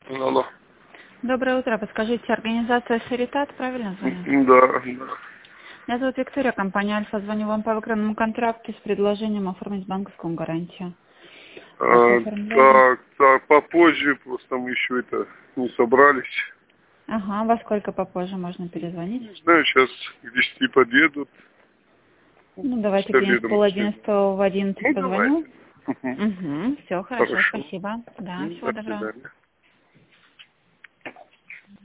Алло. Доброе утро. Подскажите, организация Шаритат, правильно звоню? Да. Меня зовут Виктория, компания Альфа. Звоню вам по выкранному контракту с предложением оформить банковскую гарантию. Ваше оформление. Так, попозже, просто мы еще не собрались. Ага, во сколько попозже можно перезвонить? Не знаю, сейчас к 10 подъедут. Ну, давайте С где-нибудь обедом успеем. 10:30 в 11 Ну, позвоню. давайте. Угу, все, хорошо, Хорошо. спасибо. Да, всего До доброго. свидания.